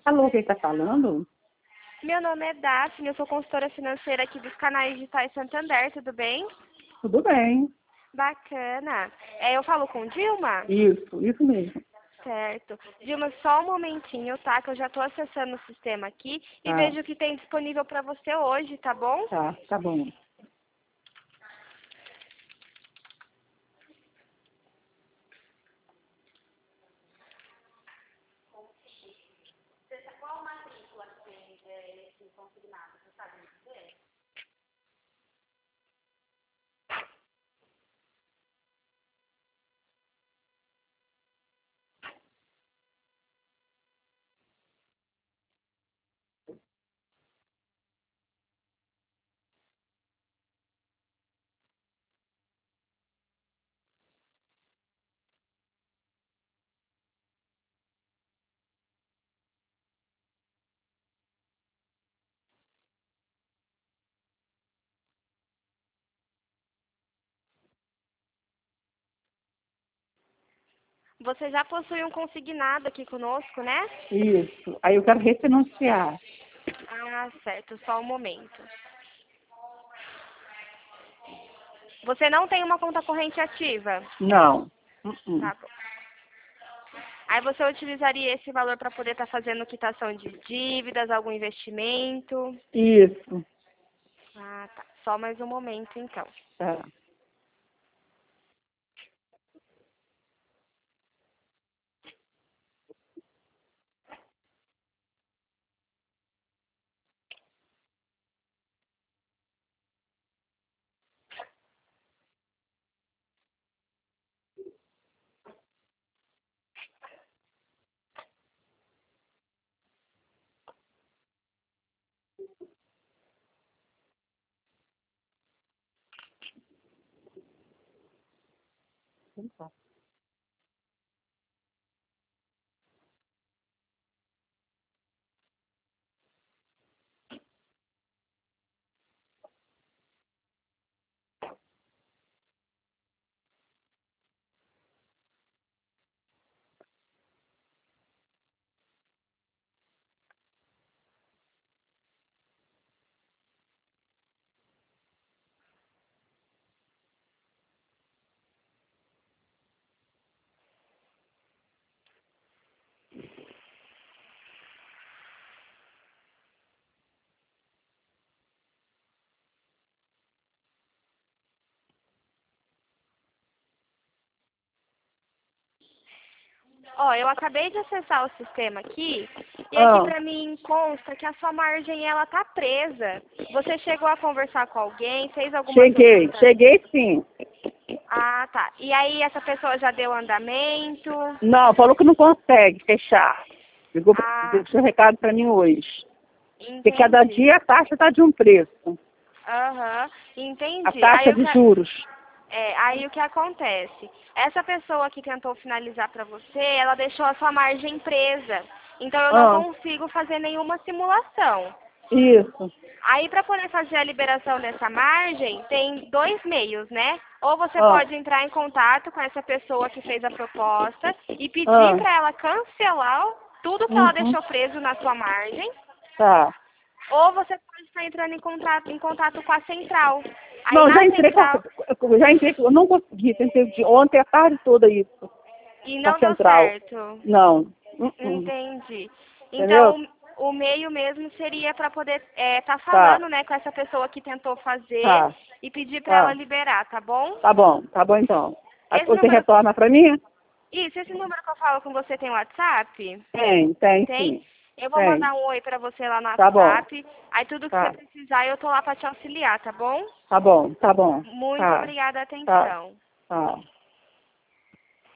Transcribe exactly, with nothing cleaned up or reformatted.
Alô, quem está falando? Meu nome é Daphne, eu sou consultora financeira aqui dos canais digitais Santander, tudo bem? Tudo bem. Bacana. É, eu falo com Dilma? Isso, isso mesmo. Certo. Dilma, só um momentinho, tá? Que eu já estou acessando o sistema aqui e Tá, vejo o que tem disponível para você hoje, tá bom? tá, tá bom. Você já possui um consignado aqui conosco, né? Isso. Aí eu quero refinanciar. Ah, certo. Só um momento. Você não tem uma conta corrente ativa? Não. Uh-uh. Tá bom. Aí você utilizaria esse valor para poder estar fazendo quitação de dívidas, algum investimento? Isso. Ah, tá. Só mais um momento, então. Tá. Então tá. Ó, eu acabei de acessar o sistema aqui e aqui Ah, para mim consta que a sua margem ela tá presa. Você chegou a conversar com alguém, fez alguma cheguei. solicitação? Cheguei sim. Ah, tá. E aí essa pessoa já deu andamento? Não, falou que não consegue fechar. Ligou, pra- Ah, deixou um recado para mim hoje. Porque cada entendi. dia a taxa está de um preço. Aham, A entendi. Aí taxa eu de quero. juros. É, aí o que acontece? Essa pessoa que tentou finalizar para você, ela deixou a sua margem presa. Então eu não Ah, consigo fazer nenhuma simulação. isso. Aí para poder fazer a liberação dessa margem, tem dois meios, né? Ou você Ah, pode entrar em contato com essa pessoa que fez a proposta e pedir ah. para ela cancelar tudo que ela Uhum. deixou preso na sua margem, Tá. ou você pode estar entrando em contato, em contato com a central. Aí Não, já na entrei com a, central, eu já entrei, eu não consegui, tentei de ontem a tarde toda isso, e com a não deu central. certo. Não. Uh-uh. Entendi. Entendeu? Então, o, o meio mesmo seria para poder estar Tá, falando, né, com essa pessoa que tentou fazer tá, e pedir para ela tá. liberar, tá bom? Tá bom, tá bom então. Aí Esse você número, retorna pra mim? isso, esse número que eu falo com você tem WhatsApp? Tem, tem Tem? sim. Eu vou Tem. mandar um oi para você lá no Tá bom. WhatsApp. Aí tudo que você Tá, precisar, eu tô lá para te auxiliar, tá bom? tá bom, tá bom. Muito Tá, obrigada a tá, atenção. tá.